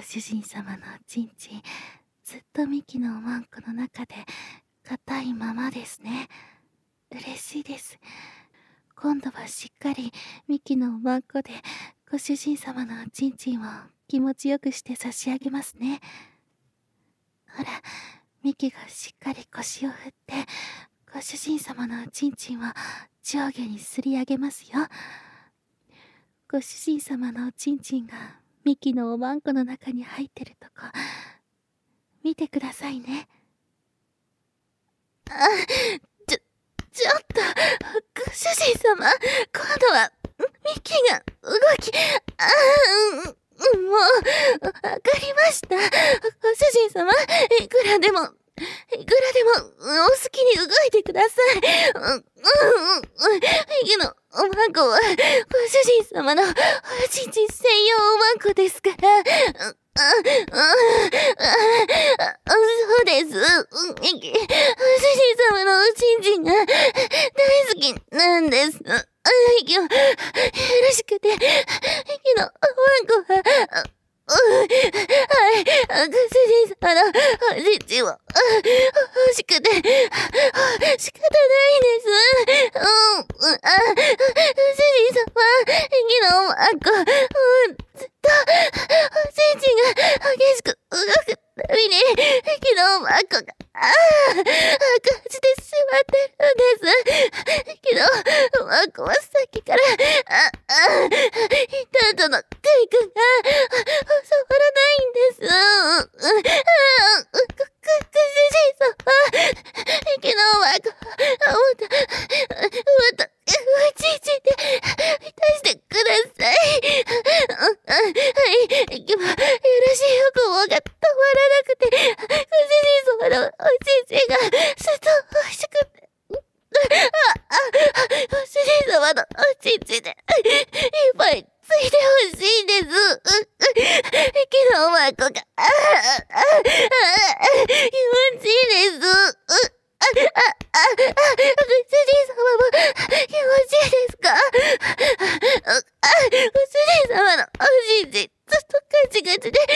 主人様のおちんちん、ずっとミキのおまんこの中で硬いままですね。嬉しいです。今度はしっかりミキのおまんこでご主人様のおちんちんを気持ちよくして差し上げますね。ほら、ミキがしっかり腰を振ってご主人様のおちんちんを上下にすり上げますよ。ご主人様のおちんちんがミキのおまんこの中に入ってるとこ見てくださいね。ちょっと、ご主人様、今度は、ミキが動き、もう、わかりました。ご主人様、いくらでも、お好きに動いてください。ミキのおまんこは、ご主人様のおちんちん専用おまんこですから。そうです。ご主人様のおちんちんが大好きなんです。よろしくて、ミキのおまんこは、はい、ご主人様のおちんちんを欲しくて、仕方ないです。ご主人様、ミキのおまんこ、ずっと、おちんちんが激しく動くたびに、ミキのおまんこが、感じてしまってるんです。ミキのおまんこはさっきから、ヒントのテイ君が、収まらないんです。ご主人様、ミキのおまんこ、もっと、おちんちんで、満たしてください。はい、今、よろしい欲望が止まらなくて、ご主人様のおちんちんが、ずっと欲しくて、ご主人様のおちんちんで、いっぱいついてほしいんです。ミキのおまんこが、気持ちいいです。ご主人様も気持ちいいですか？ご主人様のおちんちん、ずっとガチガチで、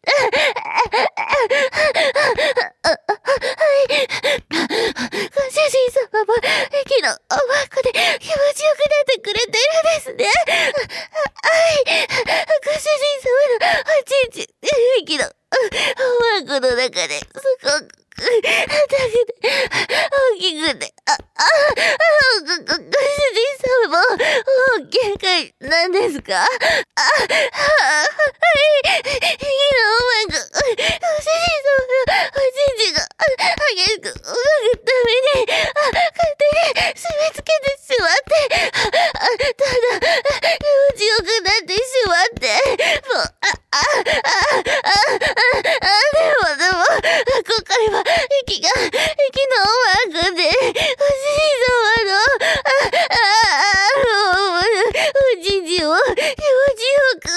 ご主人様もミキのおまんこで気持ちよくなってくれてるんですね。ご主人様のおちんちん、ミキのおまんこの中ですごく高くて、大きくて、ご主人様も限界なんですか？はい、ミキのおまんこ、ご主人様のおちんちんが激しく動くために、勝手に締め付けてしまって、ただ、気持ちよくなってしまって、もう、でも、今回は、ミキのおまんこで、ご主人様の、おちんちんを気持ちよく、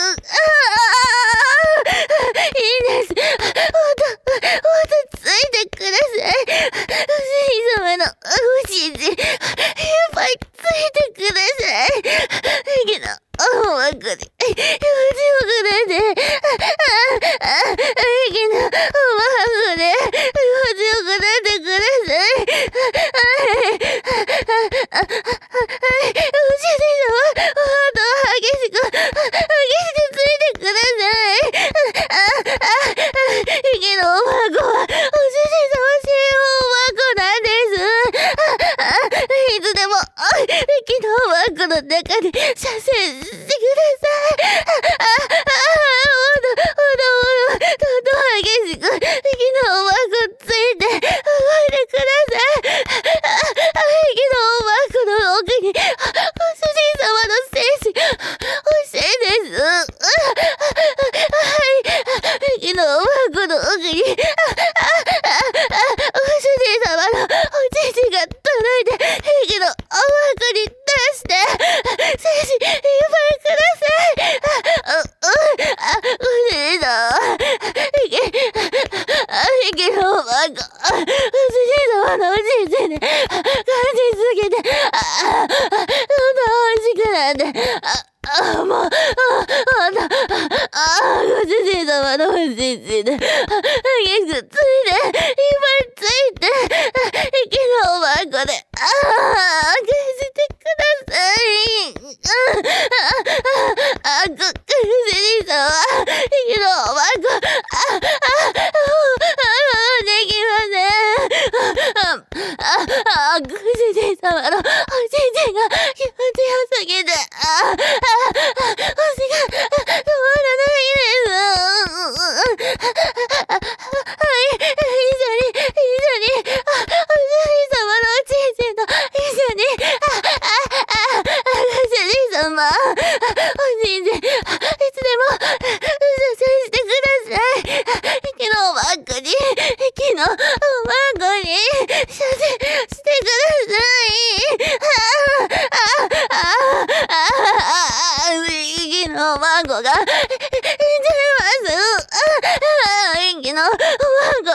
いいです。ほんとついてください。ご主人様のおちんちん、いっぱいついてください。ミキのおまんこで、気持ちよくなって、ミキのおまんこで、気持ちよくなってください。ご主人様、ほんと激しくついてください。ミキのおまんこは、ご主人様専用おまんこなんです。いつでも、ミキのおまんこの中で射精してください。どんどん激しく、ミキのおまんこついて、動いてください。ミキのおまんこの奥に、ご主人様の精子、欲しいです。ミキのおまんこの奥に、ご主人様のおちんちんが届いて、ミキのおまんこに出して、精子いっぱいください。ご主人様、ミキのおまんこ、ご主人様のおちんちんで、感じすぎて、どんどん欲しくなって、もう、ご主人様のおちちちで、激くついて、いっぱいついて、息のおまんこで、消してください。ご主人様、息のおまんこ、できません。ご主人様のおちんちんが気持ちよすぎて、星が止まらないです。はい、一緒に、お主人様のおちんちんと一緒に、ご主人様、おちんちん、いつでも、射精してください。息のおまんこに、息のおまんこに、射精してください。息のおまんこが、いっちゃいます。息のおまんこ、いっちゃいます。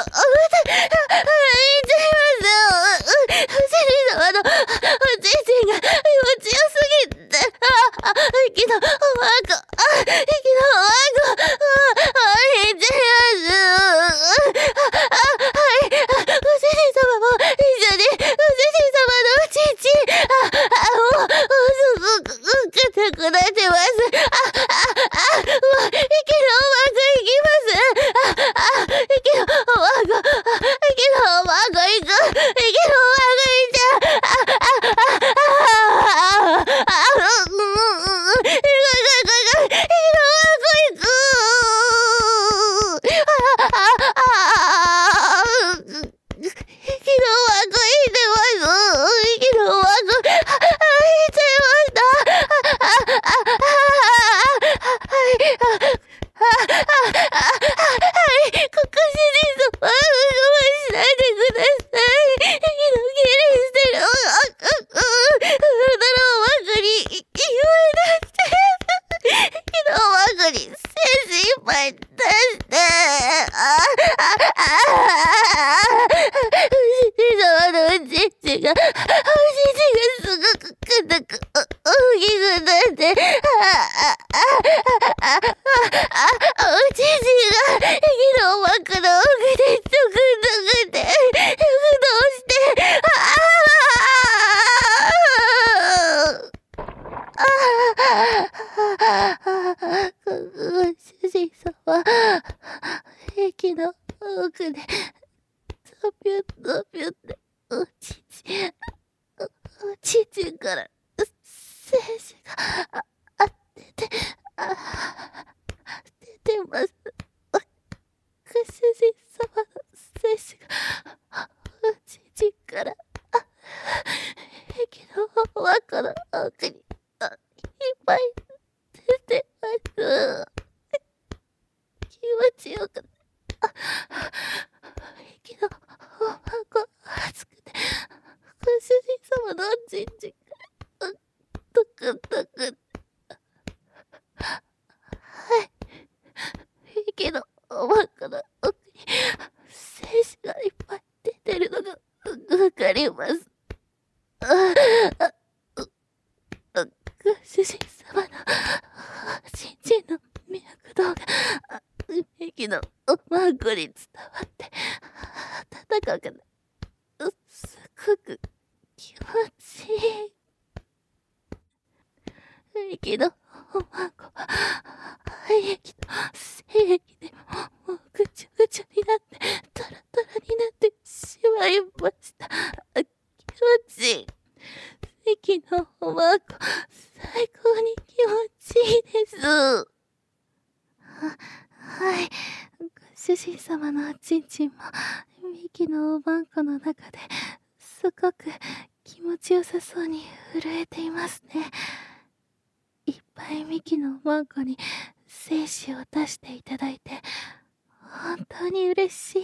お尻様のおちんちんが気持ちよすぎて、息のおまんこ、息のおまんこ、いっちゃいます。はい、ご主人様も一緒に、ご主人様のおちんちん、もう、くてくれてます。もう、息のおまんこいきます。息のおまんこ、息のおまんこいく、息のおまんこいっちゃう。主人様、駅の奥で、ゾピュッゾピュッっておちんちんから精子が出てます。ご主人様の精子がおちんちんから駅のおまんこの奥にいっぱい出てます。気持ちよくて、息のおまんこ熱くて、ご主人様のおちんちんがトクトク。はい、息のおまんこの奥に精子がいっぱい出てるのがわかります。ご主人様のおちんちんの脈動が息のおまんこに伝わって温かくな、すごく気持ちいい。息のおまんこは肺液と精液でもうぐちゃぐちゃになってトラトラになってしまいました。気持ちいい。息のおまんこ最高に気持ちいいです。はい、ご主人様のおちんちんもミキのおまんこの中ですごく気持ちよさそうに震えていますね。いっぱいミキのおまんこに精子を出していただいて本当に嬉しい。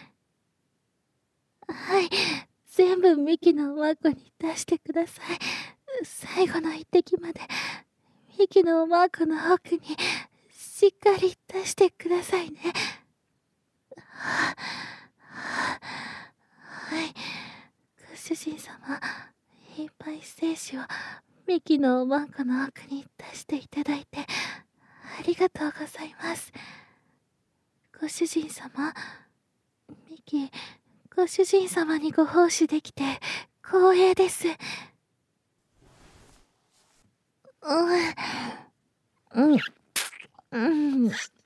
はい、全部ミキのおまんこに出してください。最後の一滴までミキのおまんこの奥にしっかり出してくださいね。はい、ご主人様、いっぱい精子をミキのおまんこの奥に出していただいてありがとうございます。 ご主人様、ミキ、ご主人様にご奉仕できて光栄です。うん、うん、うん。